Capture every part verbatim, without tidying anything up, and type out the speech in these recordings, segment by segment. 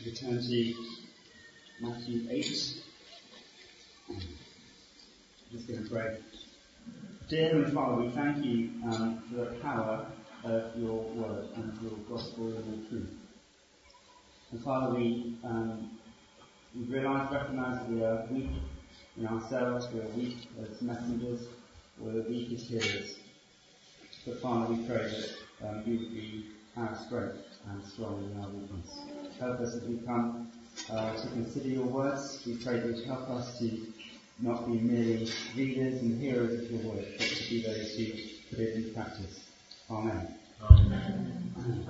We turn to Matthew eight. I'm just going to pray. Dear Heavenly Father, we thank you um, for the power of your word and your gospel and your truth. And Father, we, um, we realise, recognise that we are weak in ourselves, we are weak as messengers, we're weak as hearers. But Father, we pray that um, you would be our strength and strong in our weakness. Help us as we come uh, to consider your words. We pray that you help us to not be merely readers and hearers of your word, but to be those who put it into practice. Amen. Amen.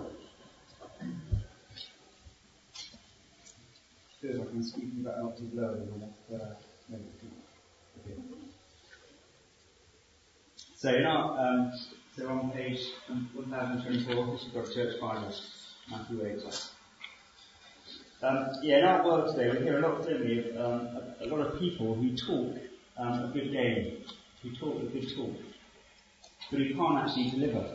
Feels like I'm speaking about not too low, but uh, no, okay. So in our, um, so on page one thousand twenty-four, which you've got Church Bible, Matthew eight. Um, yeah, in our world today, we hear a lot, don't we, of um, a, a lot of people who talk um, a good game, who talk a good talk, but who can't actually deliver.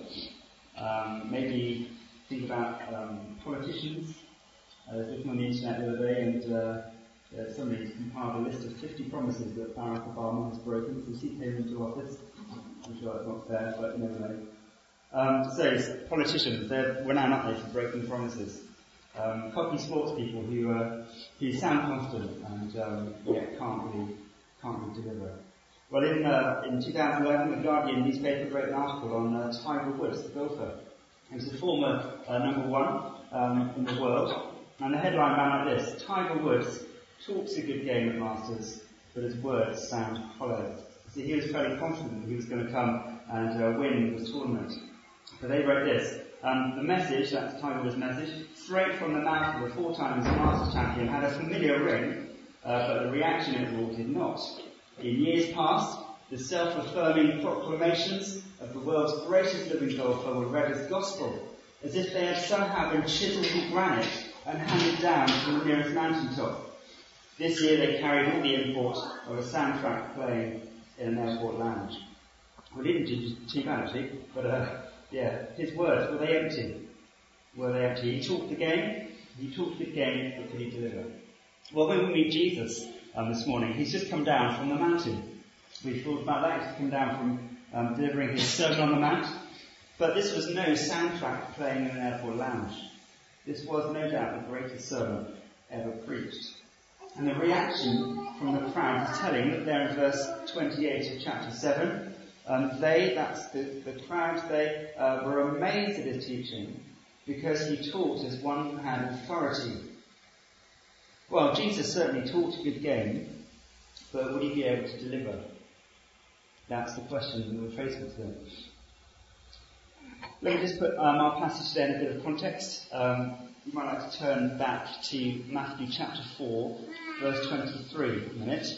Um, maybe think about um, politicians. I was looking on the internet the other day, and uh, yeah, somebody compiled a list of fifty promises that Barack Obama has broken since he came into office. I'm sure that's not fair, but you never know. Um, so, politicians, they're renowned, aren't they, for breaking promises. Um, cocky sports people who uh, who sound confident and um, yet can't really can't really deliver. Well, in uh, in two thousand eleven, the Guardian newspaper wrote an article on uh, Tiger Woods, the golfer. He was the former uh, number one um, in the world, and the headline ran like this: Tiger Woods talks a good game at Masters, but his words sound hollow. So he was fairly confident that he was going to come and uh, win the tournament. But they wrote this. Um, the message, that's Tiger Woods' message, straight from the mouth of the four times Masters champion, had a familiar ring, uh, but the reaction it all did not. In years past, the self-affirming proclamations of the world's greatest living golfer were read as gospel, as if they had somehow been chiselled in granite and handed down from the nearest mountaintop. This year they carried all the import of a soundtrack playing in an airport lounge. Well, he didn't do too bad actually, but uh, yeah, his words, were they empty? Were they empty? He talked the game, he talked the game, but could he deliver? Well, when we meet Jesus um, this morning, he's just come down from the mountain. We thought about that, he's come down from um, delivering his Sermon on the Mount. But this was no soundtrack playing in an airport lounge. This was no doubt the greatest sermon ever preached. And the reaction from the crowd is telling. Look there in verse twenty-eight of chapter seven. Um, they, that's the, the crowd, they uh, were amazed at his teaching because he taught as one who had authority. Well, Jesus certainly taught a good game, but would he be able to deliver? That's the question that we're faced with today. Let me just put um, our passage today in a bit of context. Um, you might like to turn back to Matthew chapter four, verse twenty-three a minute.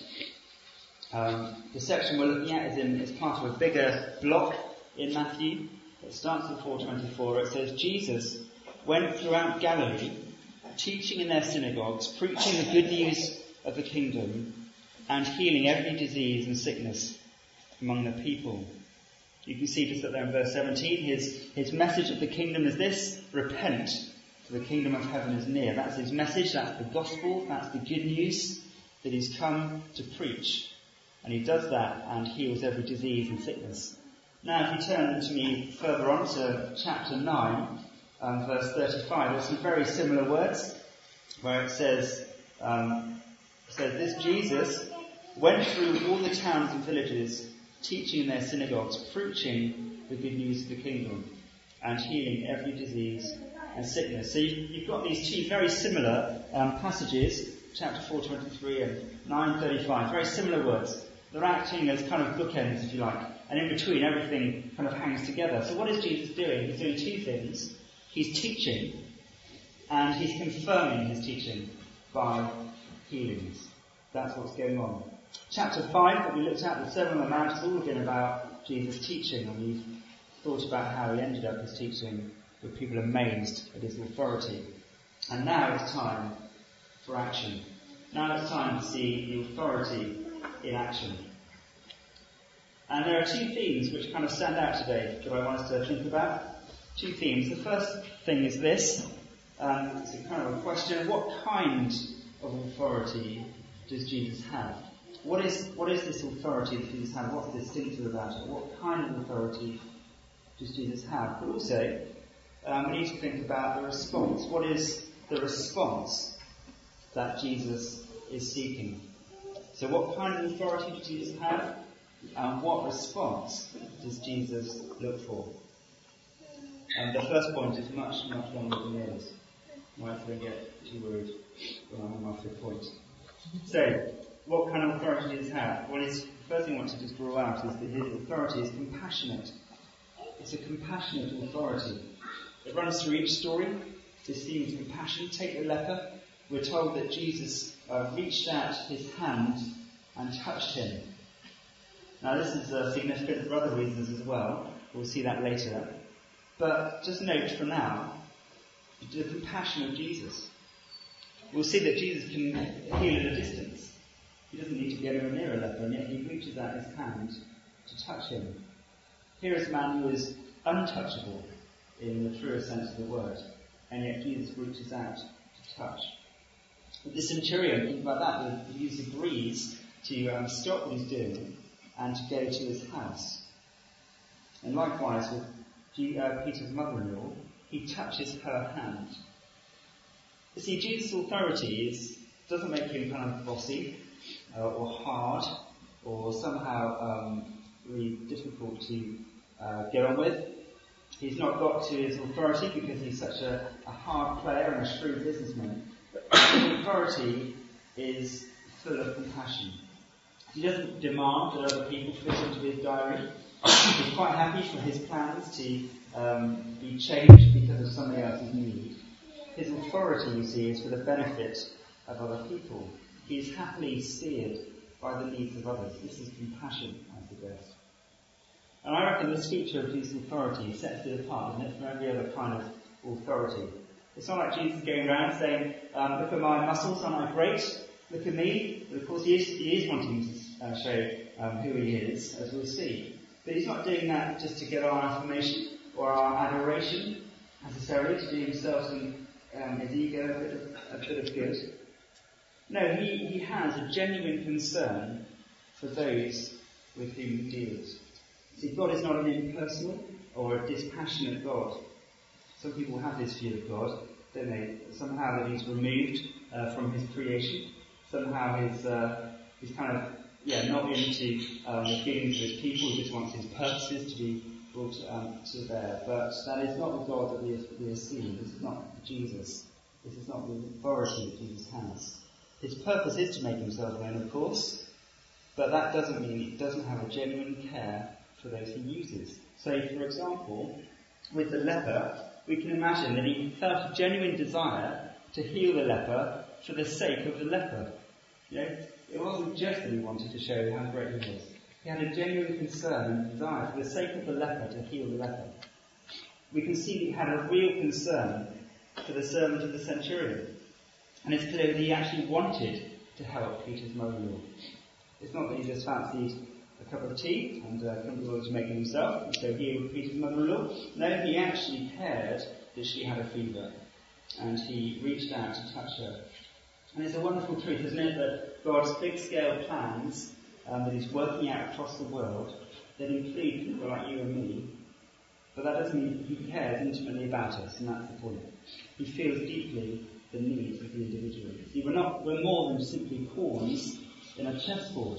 Um, the section we're looking at is, in, is part of a bigger block in Matthew. It starts at four twenty-four. It says, Jesus went throughout Galilee, teaching in their synagogues, preaching the good news of the kingdom, and healing every disease and sickness among the people. You can see just up there in verse seventeen, his, his message of the kingdom is this: repent, for the kingdom of heaven is near. That's his message, that's the gospel, that's the good news that he's come to preach. And he does that and heals every disease and sickness. Now, if you turn to me further on to chapter nine, um, verse thirty-five, there's some very similar words where it says, um, it says, this Jesus went through all the towns and villages, teaching in their synagogues, preaching the good news of the kingdom, and healing every disease and sickness. So you've, you've got these two very similar um, passages, chapter four twenty-three and nine thirty-five, very similar words. They're acting as kind of bookends, if you like, and in between everything kind of hangs together. So what is Jesus doing? He's doing two things. He's teaching, and he's confirming his teaching by healings. That's what's going on. Chapter five that we looked at, the Sermon on the Mount, has all been about Jesus' teaching, and we've thought about how he ended up his teaching with people amazed at his authority. And now it's time for action. Now it's time to see the authority in action. And there are two themes which kind of stand out today that I want us to think about. Two themes. The first thing is this. Um, it's a kind of a question question, what kind of authority does Jesus have? What is what is this authority that Jesus has? What's distinctive about it? What kind of authority does Jesus have? But also, um, we need to think about the response. What is the response that Jesus is seeking? So what kind of authority does Jesus have? And what response does Jesus look for? And the first point is much, much longer than the others. Might don't get too worried when I'm on my fifth point. So, what kind of authority does Jesus have? Well, the first thing I want to just draw out is that his authority is compassionate. It's a compassionate authority. It runs through each story, this theme of compassion. Take the leper. We're told that Jesus uh, reached out his hand and touched him. Now, this is uh, significant for other reasons as well. We'll see that later. But just note for now, the compassion of Jesus. We'll see that Jesus can heal at a distance. He doesn't need to be anywhere near a leper, and yet he reaches out his hand to touch him. Here is a man who is untouchable in the truest sense of the word, and yet Jesus reaches out to touch. But the centurion, think about that, the Jesus agrees to um, stop what he's doing and to go to his house. And likewise with G- uh, Peter's mother-in-law, he touches her hand. You see, Jesus' authority is, doesn't make him kind of bossy uh, or hard or somehow um, really difficult to uh, get on with. He's not got to his authority because he's such a, a hard player and a shrewd businessman. But his authority is full of compassion. He doesn't demand that other people fit into his diary. He's quite happy for his plans to um, be changed because of somebody else's need. His authority, you see, is for the benefit of other people. He is happily steered by the needs of others. This is compassion, I suggest. And I reckon this feature of Jesus' authority sets it apart, isn't it, from every other kind of authority. It's not like Jesus going around saying, um, look at my muscles, aren't I great? Look at me. But of course he is, he is wanting to uh, show um, who he is, as we'll see. But he's not doing that just to get our affirmation or our adoration, necessarily, to do himself some, um, his ego a bit, of, a bit of good. No, he, he has a genuine concern for those with whom he deals. See, God is not an impersonal or a dispassionate God. Some people have this view of God, don't they? Somehow that he's removed uh, from his creation. Somehow he's, uh, he's kind of, yeah, not into um, the feelings of his people. He just wants his purposes to be brought um, to bear. But that is not the God that we have, we have seen. This is not Jesus. This is not the authority that Jesus has. His purpose is to make himself known, of course, but that doesn't mean he doesn't have a genuine care for those he uses. So, for example, with the leper, we can imagine that he felt a genuine desire to heal the leper for the sake of the leper. You know, it wasn't just that he wanted to show how great he was. He had a genuine concern and desire for the sake of the leper to heal the leper. We can see that he had a real concern for the servant of the centurion. And it's clear that he actually wanted to help Peter's mother-in-law. It's not that he just fancied a cup of tea and uh, couldn't be bothered to make it himself, and so he would Peter's mother-in-law. No, he actually cared that she had a fever, and he reached out to touch her. And it's a wonderful truth, isn't it, that God's big-scale plans um, that he's working out across the world, that include people like you and me, but that doesn't mean he cares intimately about us, and that's the point. He feels deeply the needs of the individual. See, we're not, we're more than simply pawns in a chessboard.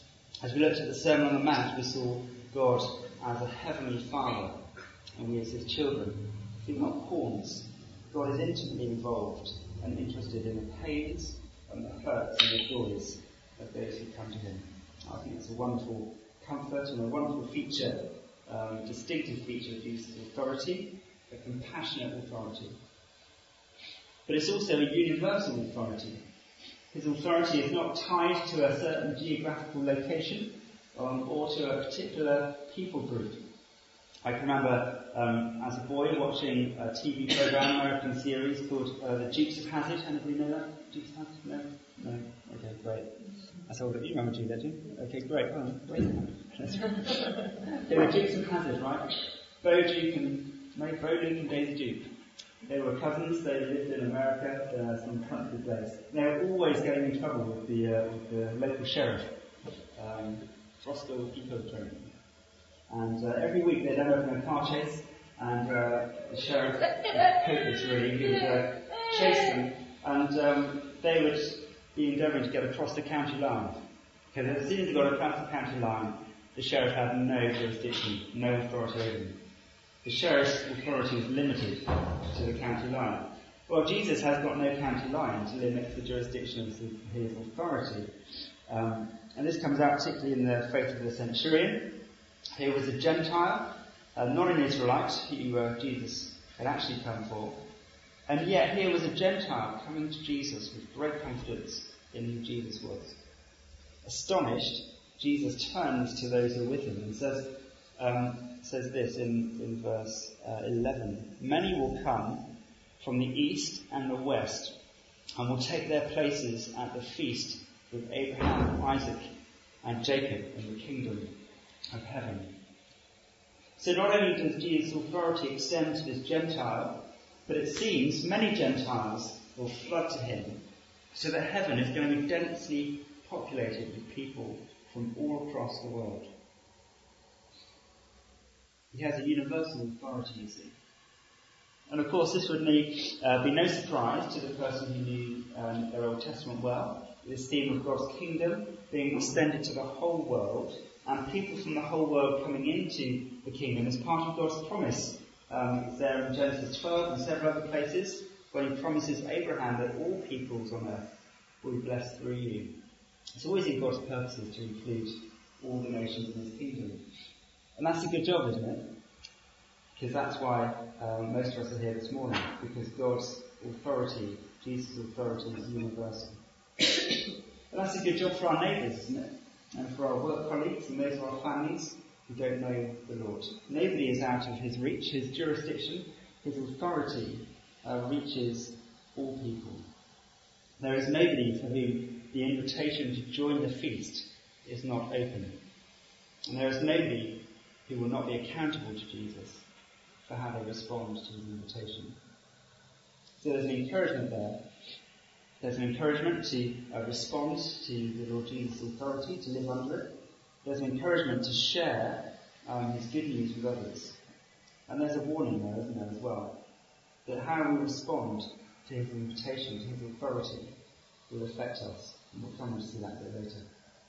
As we looked at the Sermon on the Mount, we saw God as a heavenly Father, and we as his children. We're not pawns. God is intimately involved and interested in the pains and the hurts and the joys of those who come to him. I think it's a wonderful comfort and a wonderful feature, um, distinctive feature of Jesus' authority, a compassionate authority. But it's also a universal authority. His authority is not tied to a certain geographical location um, or to a particular people group. I can remember um, as a boy watching a T V program, American series called uh, The Dukes of Hazzard. Anybody know that? Dukes of Hazzard? No? No? Okay, great. That's all that you remember, do you, don't you? Okay, great. Oh, wait a minute. They were Dukes of Hazzard, right? Bo Duke and, no, Bo Duke and Daisy Duke. they were cousins. They lived in America, uh, some country place. They were always getting in trouble with the, uh, with the local sheriff, um, Roscoe Eco-Train. And uh, every week they'd end up in a car chase, and uh, the sheriff was hopeless really. He would uh, chase them, and um, they would be endeavouring to get across the county line. Because as soon as they got across the county line, the sheriff had no jurisdiction, no authority over them. The sheriff's authority was limited to the county line. Well, Jesus has got no county line to limit the jurisdiction of his authority. Um, and this comes out particularly in the faith of the centurion. He was a Gentile, uh, not an Israelite, who uh, Jesus had actually come for. And yet here was a Gentile coming to Jesus with great confidence in who Jesus was. Astonished, Jesus turns to those who are with him and says, um, says this in, in verse uh, eleven. Many will come from the east and the west and will take their places at the feast with Abraham, Isaac, and Jacob in the kingdom of heaven. So not only does Jesus' authority extend to this Gentile, but it seems many Gentiles will flood to him, so that heaven is going to be densely populated with people from all across the world. He has a universal authority, you see. And of course this would need, uh, be no surprise to the person who knew um, their Old Testament well. This theme of God's kingdom being extended to the whole world, and people from the whole world coming into the kingdom as part of God's promise. Um, it's there in Genesis twelve and several other places where he promises Abraham that all peoples on earth will be blessed through you. It's always in God's purposes to include all the nations in his kingdom. And that's a good job, isn't it? Because that's why um, most of us are here this morning, because God's authority, Jesus' authority, is universal. And that's a good job for our neighbours, isn't it? And for our work colleagues and those of our families who don't know the Lord. Nobody is out of his reach. His jurisdiction, his authority uh, reaches all people. There is nobody for whom the invitation to join the feast is not open. And there is nobody who will not be accountable to Jesus for how they respond to his invitation. So there's an encouragement there. There's an encouragement to uh, respond to the Lord Jesus' authority, to live under it. There's an encouragement to share um, his good news with others. And there's a warning there, isn't there, as well, that how we respond to his invitation, to his authority, will affect us. And we'll come on to see that a bit later.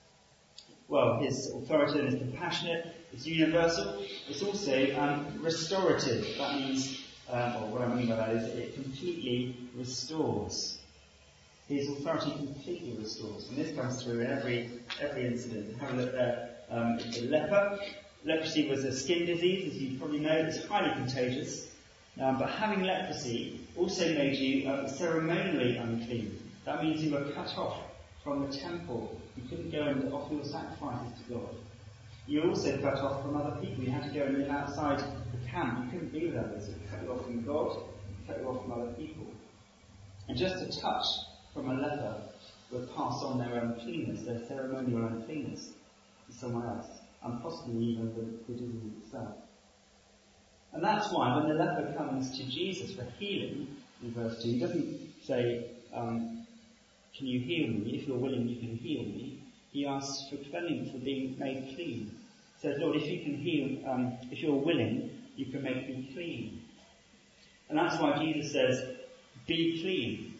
Well, his authority is compassionate, it's universal, it's also um, restorative. That means, um, or what I mean by that is it completely restores. His authority completely restores. And this comes through in every every incident. Have a look there. Um, the leper. Leprosy was a skin disease, as you probably know. It's highly contagious. Um, but having leprosy also made you uh, ceremonially unclean. That means you were cut off from the temple. You couldn't go and offer your sacrifices to God. You were also cut off from other people. You had to go and live outside the camp. You couldn't be with others. It cut you off from God. It cut you off from other people. And just a touch from a leper would pass on their uncleanness, their ceremonial uncleanness, to someone else, and possibly even the, the disease itself. And that's why when the leper comes to Jesus for healing, in verse two, he doesn't say, um, can you heal me? If you're willing, you can heal me. He asks for cleansing, for being made clean. He says, Lord, if you can heal, um, if you're willing, you can make me clean. And that's why Jesus says, be clean,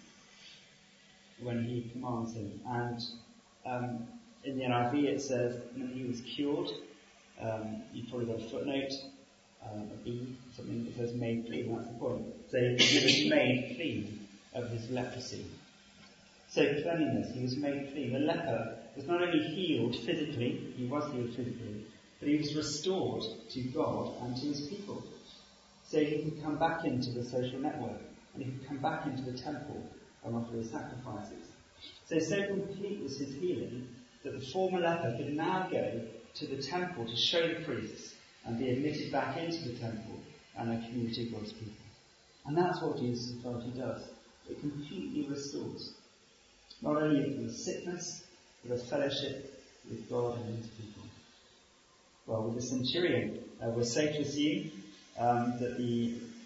when he commands him. And um, in the N I V it says that he was cured. Um, you've probably got a footnote, um, a B, something that says made clean. That's the point. So he was made clean of his leprosy. So cleanliness, he was made clean. The leper was not only healed physically, he was healed physically, but he was restored to God and to his people. So he could come back into the social network, and he could come back into the temple and offer his sacrifices. So, so complete was his healing that the former leper could now go to the temple to show the priests and be admitted back into the temple and the community of God's people. And that's what Jesus' authority does. It completely restores. Not only for the sickness, but a fellowship with God and his people. Well, with the centurion, uh, we're safe to assume um, that the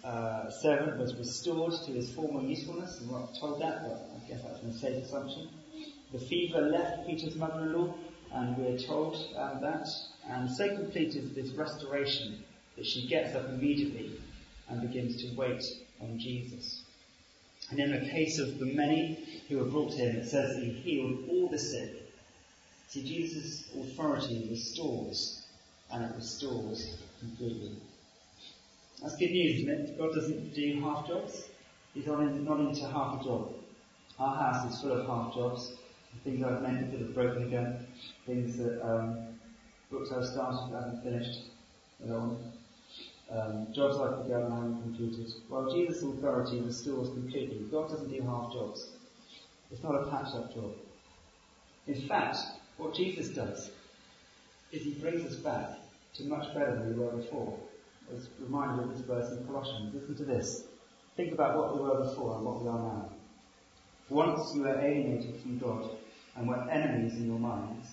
uh, servant was restored to his former usefulness. I'm not told that, but I guess that's a safe assumption. The fever left Peter's mother-in-law, and we're told um, that. And so complete is this restoration that she gets up immediately and begins to wait on Jesus. And in the case of the many who were brought to him, it says that he healed all the sick. See, Jesus' authority restores, and it restores completely. That's good news, isn't it? God doesn't do half jobs. He's not, in, not into half a job. Our house is full of half jobs. Things I've meant to have broken again. Things that, um, books I've started but haven't finished. And on. Um, jobs I've begun and haven't completed. Well, Jesus' authority restores completely. God doesn't do half jobs. It's not a patch-up job. In fact, what Jesus does is he brings us back to much better than we were before. As reminded of this verse in Colossians. Listen to this. Think about what we were before and what we are now. Once you were alienated from God and were enemies in your minds,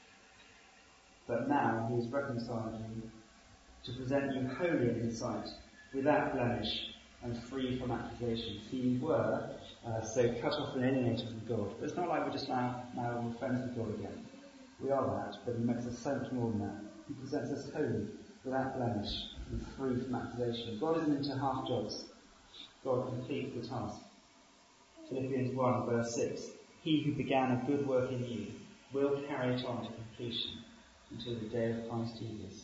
but now he has reconciled you to present you holy in his sight, without blemish and free from accusation. See, you were uh, so cut off and alienated from God. But it's not like we're just now, now we're friends with God again. We are that, but he makes us so much more than that. He presents us holy, without blemish and free from accusation. God isn't into half jobs. God completes the task. Philippians one, verse six. He who began a good work in you will carry it on to completion until the day of Christ Jesus.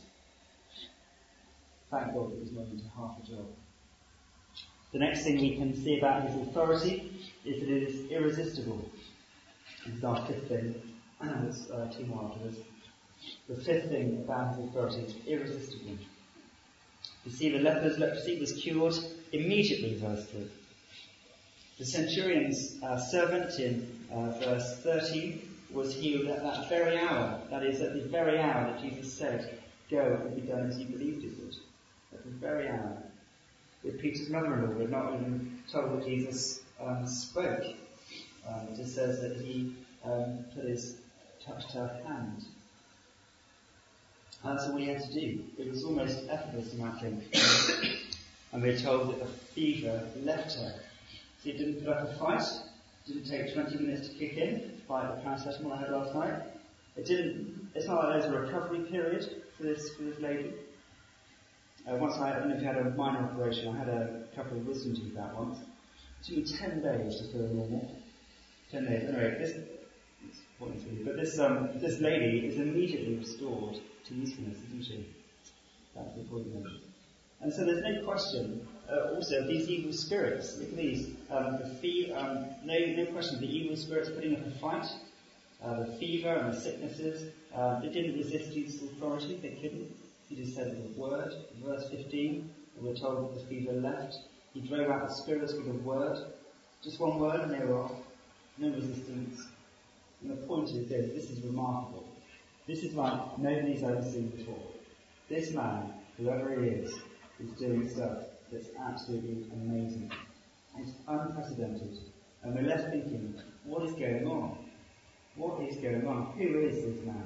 Thank God that he's not into half a job. The next thing we can see about his authority is that it is irresistible. This is our fifth thing. There's uh, two more after this. The fifth thing about his authority is irresistible. You see, the leper's leprosy was cured immediately, verse three. The centurion's uh, servant in uh, verse thirteen was healed at that very hour. That is, at the very hour that Jesus said, "Go, it will be done as you believed it would." At the very hour. With Peter's mother-in-law, we're not even told that Jesus um, spoke. Um, it just says that he um, put his, touched her hand. And that's all he had to do. It was almost effortless in that thing. And we're told that the fever left her. So it didn't put up a fight. It didn't take twenty minutes to kick in, despite the paracetamol I had last night. It didn't, it's not like there's a recovery period for this, for this lady. Uh, once I, I don't know if you had a minor operation, I had a couple of wisdom teeth out once. It took me ten days to feel normal. Ten days. Anyway, this, it's pointless really, but this, um, this lady is immediately restored to usefulness, isn't she? That's the point then. And so there's no question, uh, also, of these evil spirits. Look at these. Um, the fe- um, no, no question, the evil spirits putting up a fight. Uh, the fever and the sicknesses, uh, they didn't resist Jesus' authority, they couldn't. He just said the word. In verse fifteen, we're told that the fever left. He drove out the spirits with a word. Just one word and they were off. No resistance. And the point is this, this is remarkable. This is like nobody's ever seen before. This man, whoever he is, is doing stuff that's absolutely amazing. It's unprecedented. And we're left thinking, what is going on? What is going on? Who is this man?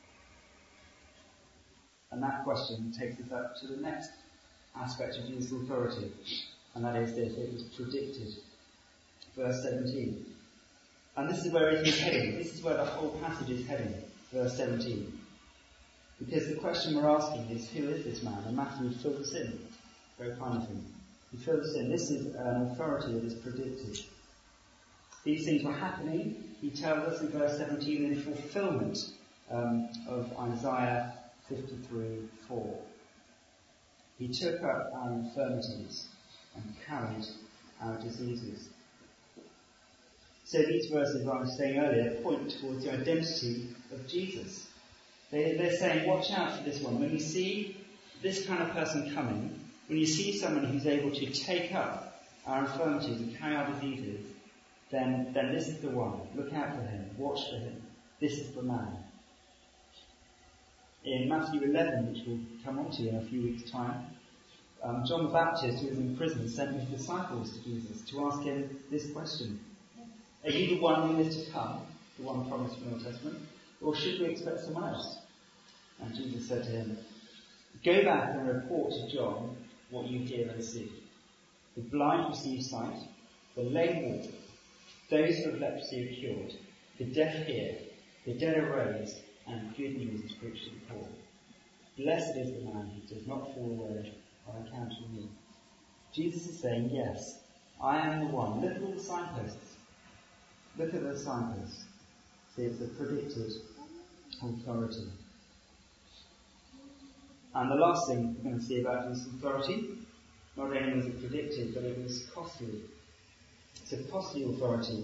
And that question takes us up to the next aspect of Jesus' authority. And that is this, it was predicted. Verse seventeen. And this is where it is heading. This is where the whole passage is heading. Verse seventeen. Because the question we're asking is, who is this man? And Matthew fills us in. Very kind of him. He fills us in. This is an authority that is predicted. These things were happening, he tells us in verse seventeen, in fulfillment um, of Isaiah fifty-three four. He took up our infirmities and carried our diseases. So these verses, as I was saying earlier, point towards the identity of Jesus. They, they're saying, watch out for this one. When you see this kind of person coming, when you see someone who's able to take up our infirmities and carry our diseases, then, then this is the one. Look out for him. Watch for him. This is the man. In Matthew eleven, which we'll come on to in a few weeks' time, um, John the Baptist, who was in prison, sent his disciples to Jesus to ask him this question. Are you the one who is to come, the one promised in the Old Testament, or should we expect someone else? And Jesus said to him, go back and report to John what you hear and see. The blind receive sight, the lame walk, those who have leprosy are cured, the deaf hear, the dead are raised, and good news is preached to the poor. Blessed is the man who does not fall away on account of me. Jesus is saying, yes, I am the one. Look at all the signposts. Look at the signposts. See, it's the predicted authority. And the last thing we're going to see about his authority, not only was it predicted, but it was costly. It's a costly authority.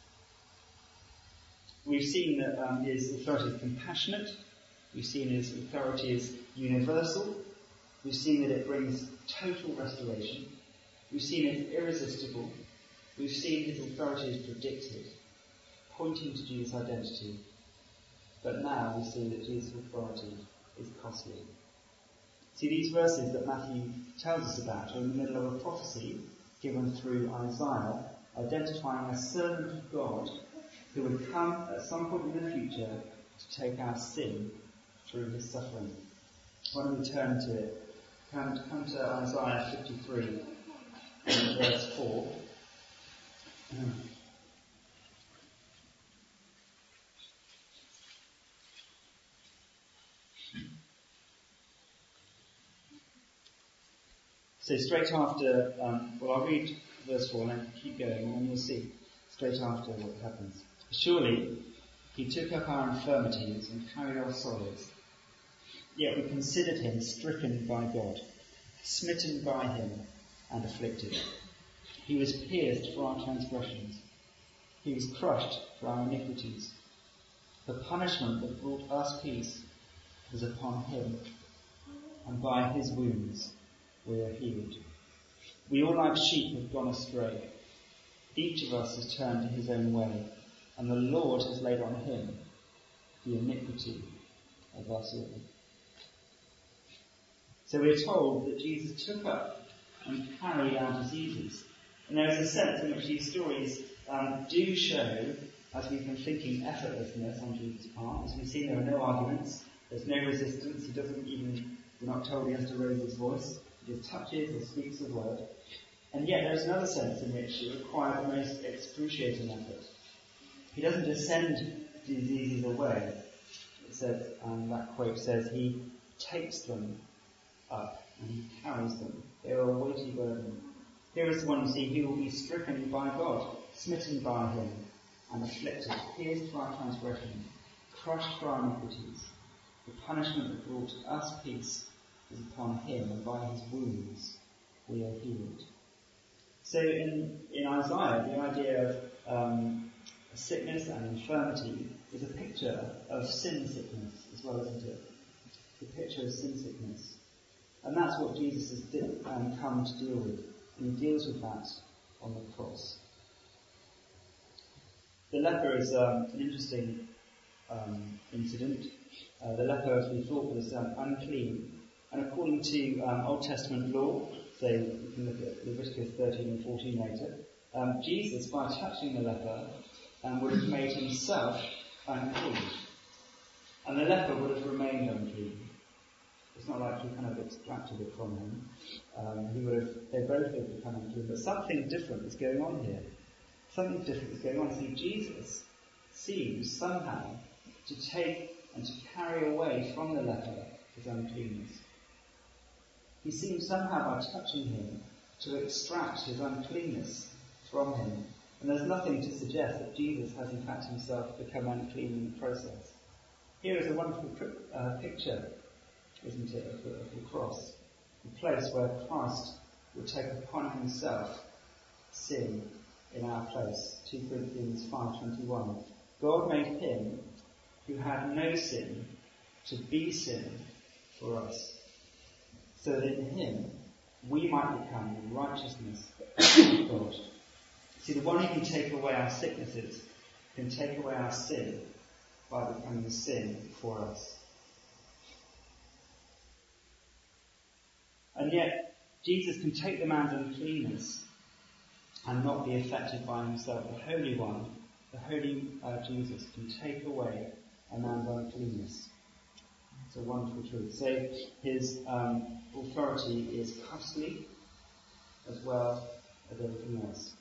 We've seen that um, his authority is compassionate. We've seen his authority is universal. We've seen that it brings total restoration. We've seen it's irresistible. We've seen his authority is predicted, pointing to Jesus' identity. But now we see that Jesus' authority is costly. See, these verses that Matthew tells us about are in the middle of a prophecy given through Isaiah, identifying a servant of God who would come at some point in the future to take our sin through his suffering. Why don't we turn to it? Come, come to Isaiah fifty-three, verse four. So straight after, um, well, I'll read verse four and then keep going, and then you'll see straight after what happens. Surely he took up our infirmities and carried our sorrows. Yet we considered him stricken by God, smitten by him and afflicted. He was pierced for our transgressions. He was crushed for our iniquities. The punishment that brought us peace was upon him, and by his wounds we are healed. We all like sheep have gone astray. Each of us has turned to his own way, and the Lord has laid on him the iniquity of us all. So we're told that Jesus took up and carried our diseases. And there is a sense in which these stories um, do show, as we've been thinking, effortlessness on Jesus' part. As we've seen, there are no arguments, there's no resistance. He doesn't even, we're not told he has to raise his voice. He just touches or speaks a word. And yet there's another sense in which it requires the most excruciating effort. He doesn't just send diseases away. It says, um, that quote says, he takes them up and he carries them. They are a weighty burden. Here is the one you see, he will be stricken by God, smitten by him, and afflicted, pierced for our transgression, crushed for our iniquities. The punishment that brought us peace is upon him, and by his wounds we are healed. So in, in Isaiah, the idea of um, sickness and infirmity is a picture of sin sickness as well, isn't it? The picture of sin sickness. And that's what Jesus has did, um, come to deal with. And he deals with that on the cross. The leper is um, an interesting um, incident. Uh, the leper, as we thought, was um, unclean. And according to um, Old Testament law, so you can look at Leviticus thirteen and fourteen later, um, Jesus, by touching the leper, um, would have made himself unclean. And the leper would have remained unclean. It's not like he kind of extracted it from him. Um, he would have, they both would have become unclean. But something different is going on here. Something different is going on. See, Jesus seems somehow to take and to carry away from the leper his uncleanness. He seems somehow by touching him to extract his uncleanness from him. And there's nothing to suggest that Jesus has in fact himself become unclean in the process. Here is a wonderful uh, picture, isn't it, of the, of the cross. The place where Christ would take upon himself sin in our place. Second Corinthians five twenty-one. God made him who had no sin to be sin for us, so that in him we might become the righteousness of God. See, the one who can take away our sicknesses can take away our sin by becoming sin for us. And yet, Jesus can take the man's uncleanness and not be affected by himself. The Holy One, the Holy uh, Jesus, can take away a man's uncleanness. It's a wonderful truth. So his um, authority is costly as well as everything else.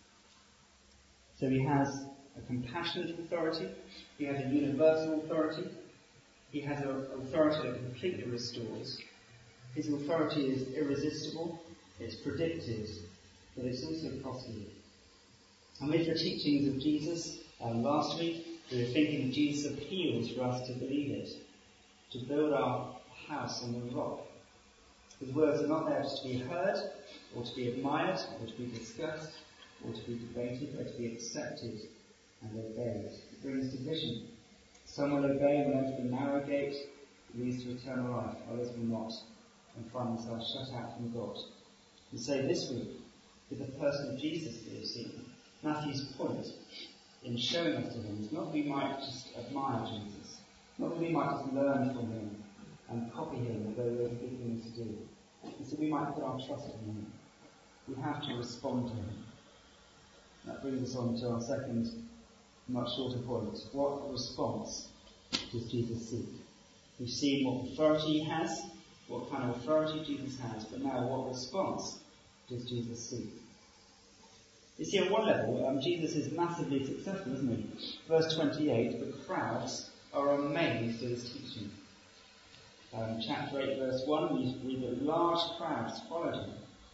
So he has a compassionate authority, he has a universal authority, he has an authority that completely restores. His authority is irresistible, it's predicted, but it's also costly. And with the teachings of Jesus, um, last week, we were thinking that Jesus appeals for us to believe it, to build our house on the rock. His words are not there just to be heard, or to be admired, or to be discussed, or to be debated, but to be accepted and obeyed. It brings division. Some will obey and enter the narrow gate, that leads to eternal life. Others will not, and find themselves shut out from God. And so this week, with the person of Jesus that we've seen, Matthew's point in showing us to him is not that we might just admire Jesus, not that we might just learn from him and copy him, although there's big things to do. It's that we might put our trust in him. We have to respond to him. That brings us on to our second, much shorter point. What response does Jesus seek? We've seen what authority he has, what kind of authority Jesus has, but now what response does Jesus seek? You see, on one level, um, Jesus is massively successful, isn't he? Verse twenty-eight, the crowds are amazed at his teaching. Um, chapter eight, verse one, we read that large crowds followed him.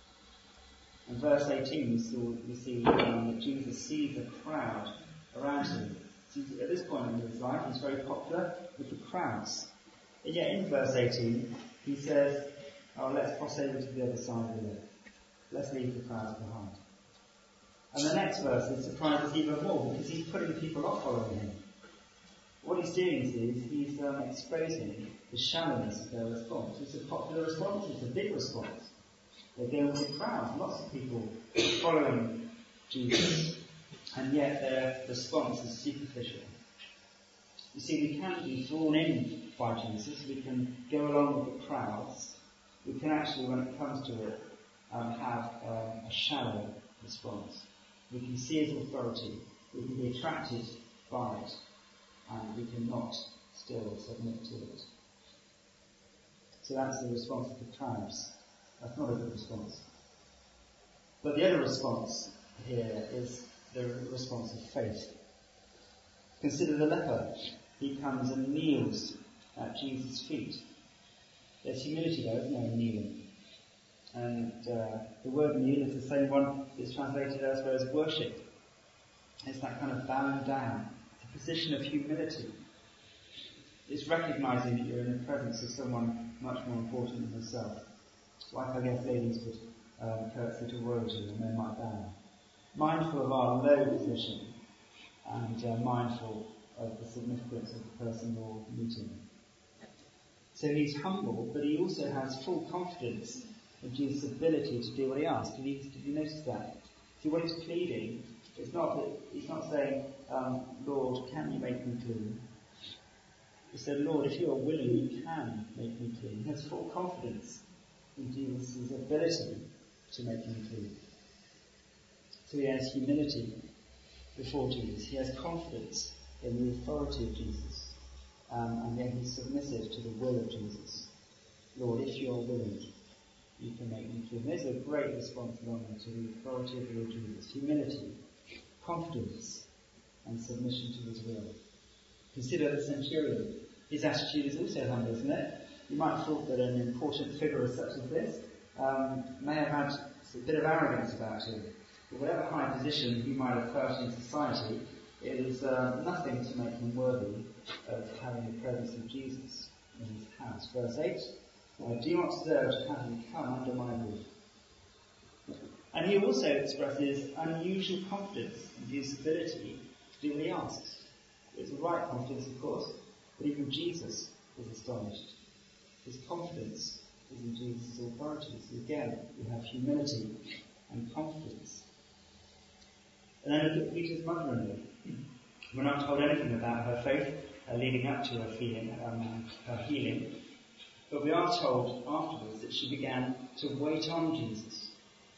And verse eighteen, we, saw, we see um, that Jesus sees a crowd around him. So at this point in his life, he's very popular with the crowds. And yet in verse eighteen, he says, oh, let's cross over to the other side of the lake. Let's leave the crowds behind. And the next verse is surprises even more, because he's putting people off following him. What he's doing is he's um, exposing the shallowness of their response. It's a popular response, it's a big response. They're going with the crowd, lots of people following Jesus, and yet their response is superficial. You see, we can be drawn in by Jesus, we can go along with the crowds, we can actually, when it comes to it, um, have um, a shallow response. We can see his authority, we can be attracted by it, and we cannot still submit to it. So that's the response of the crowds. That's not a good response. But the other response here is the response of faith. Consider the leper. He comes and kneels at Jesus' feet. There's humility there, isn't there, in kneeling? And uh, the word kneel is the same one that's translated elsewhere as worship. It's that kind of bowing down. It's a position of humility. It's recognizing that you're in the presence of someone much more important than yourself. Like I guess ladies would um, curtsy to royalty and men might bow. Mindful of our low position and uh, mindful of the significance of the person you're meeting. So he's humble, but he also has full confidence in Jesus' ability to do what he asks. Did, he, did you notice that? See, what he's pleading, it's not that he's not saying, um, Lord, can you make me clean? He said, Lord, if you are willing, you can make me clean. He has full confidence in Jesus' ability to make him clean. So he has humility before Jesus. He has confidence in the authority of Jesus. Um, and yet he's submissive to the will of Jesus. Lord, if you are willing, you can make me clean. There's a great response along there to the authority of the Lord Jesus. Humility, confidence, and submission to his will. Consider the centurion. His attitude is also humble, isn't it? You might have thought that an important figure such as this um, may have had a bit of arrogance about him. But whatever high position he might have felt in society, it is uh, nothing to make him worthy of having the presence of Jesus in his house. Verse eight, I do not deserve to have you come under my roof. And he also expresses unusual confidence in his ability to do what he asks. It's the right confidence, of course, but even Jesus is astonished. His confidence is in Jesus' authority. So again, we have humility and confidence. And then look at Peter's mother-in-law. We're not told anything about her faith uh, leading up to her, feeling, um, her healing, but we are told afterwards that she began to wait on Jesus.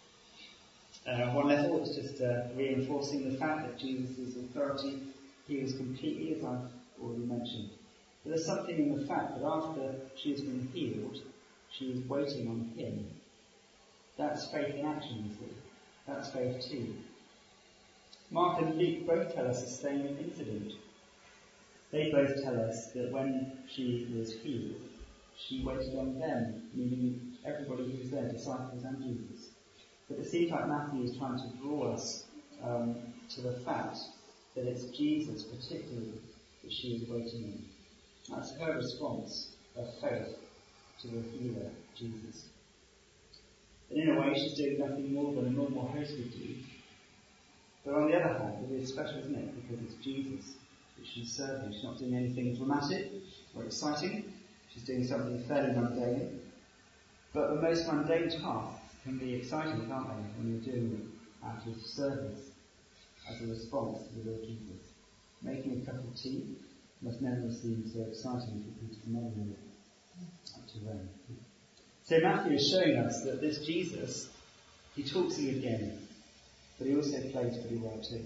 Uh, one level was just uh, reinforcing the fact that Jesus' authority, he was completely, as I've already mentioned. But there's something in the fact that after she has been healed, she is waiting on him. That's faith in action, you see. That's faith too. Mark and Luke both tell us the same incident. They both tell us that when she was healed, she waited on them, meaning everybody who was there, disciples and Jesus. But it seems like Matthew is trying to draw us um, to the fact that it's Jesus particularly that she is waiting on. That's her response of faith to the healer, Jesus. And in a way, she's doing nothing more than a normal host would do. But on the other hand, it is special, isn't it? Because it's Jesus that she's serving. She's not doing anything dramatic or exciting. She's doing something fairly mundane. But the most mundane tasks can be exciting, can't they, when you're doing them out of service as a response to the Lord Jesus. Making a cup of tea must never seem so exciting for Peter's mother up to them. So Matthew is showing us that this Jesus, he talks a good game, but he also plays pretty well too.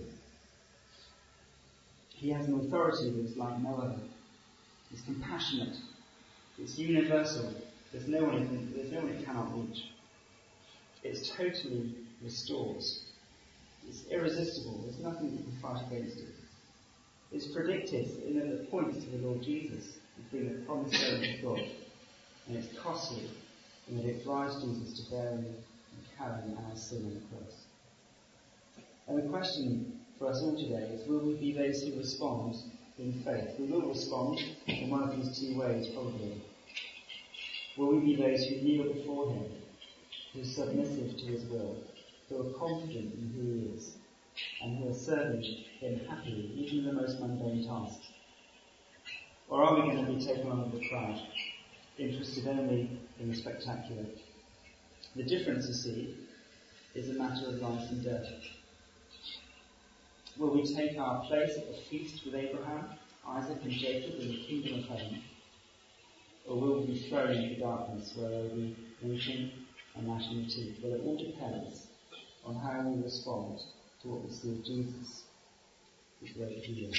He has an authority that's like no other. He's compassionate. It's universal. There's no one it, there's no one it cannot reach. It totally restores. It's irresistible. There's nothing that can fight against it. It's predictive in that it points to the Lord Jesus as being the promised servant of God. And it's costly in that it drives Jesus to bearing and carrying our sin on the cross. And the question for us all today is, will we be those who respond in faith? We will respond in one of these two ways, probably. Will we be those who kneel before him, who are submissive to his will, who are confident in who he is, and who are serving him happily, even in the most mundane tasks? Or are we going to be taken on with the crowd, interested only in the spectacular? The difference, you see, is a matter of life and death. Will we take our place at the feast with Abraham, Isaac and Jacob in the kingdom of heaven? Or will we be thrown into darkness where there will be weeping and gnashing of teeth? Well, it all depends on how we respond to what we see of Jesus, the great healer.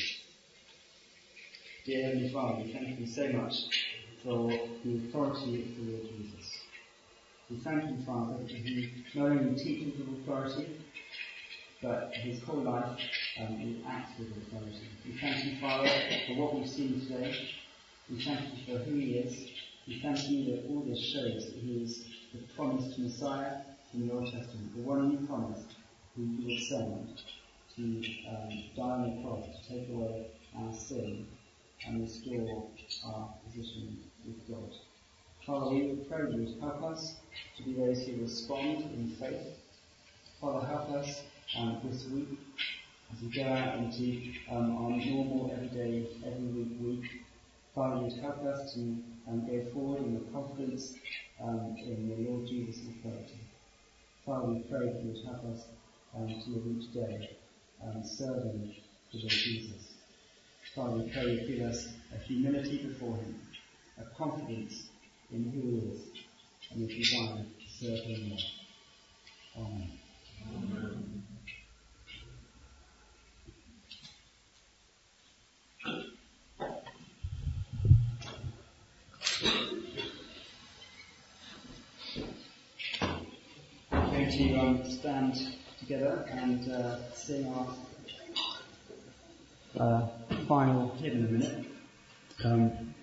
Dear Heavenly Father, we thank you so much for the authority of the Lord Jesus. We thank you, Father, that he not only teaches with authority, but his whole life um, he acts with authority. We thank you, Father, for what we've seen today. We thank you for who he is. We thank you that all this shows that he is the promised Messiah in the Old Testament, the one you promised who you will send to um, die on the cross to take away our sin and restore our position with God. Father, we pray you to help us to be those who respond in faith. Father, help us um, this week as we go out into um, our normal, everyday, every week week. Father, you help us to um, go forward in the confidence um, in the Lord Jesus' authority. Father, we pray that you would help us um, to live each day um, serving the Lord Jesus. Father, we pray you give us a humility before him, a confidence in who he is, and a desire to serve him well. Amen. Amen. We're going to um, stand together and uh, sing our uh, final hymn in a minute. Um,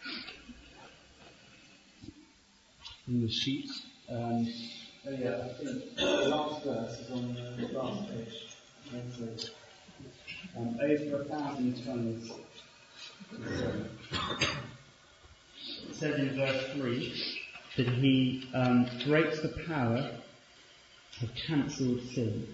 in the sheet. Um, oh yeah, I think the last verse is on the last page. So, um, over a thousand tongues. It says in verse three that he um, breaks the power of cancelled sin.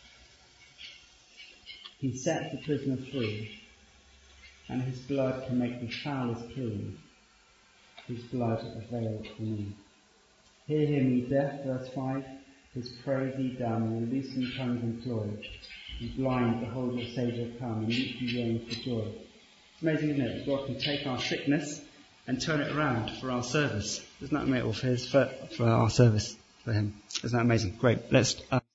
He sets the prisoner free, and his blood can make the foulest clean. His blood availed for me. Hear him, ye deaf, verse five, his praise ye dumb, your loosened tongues employ. Ye blind, behold your Saviour come, and leap ye reign for joy. It's amazing, isn't it? God can take our sickness and turn it around for our service. Isn't that amazing? For, his, for, for our service for him. Isn't that amazing? Great. Let's... Uh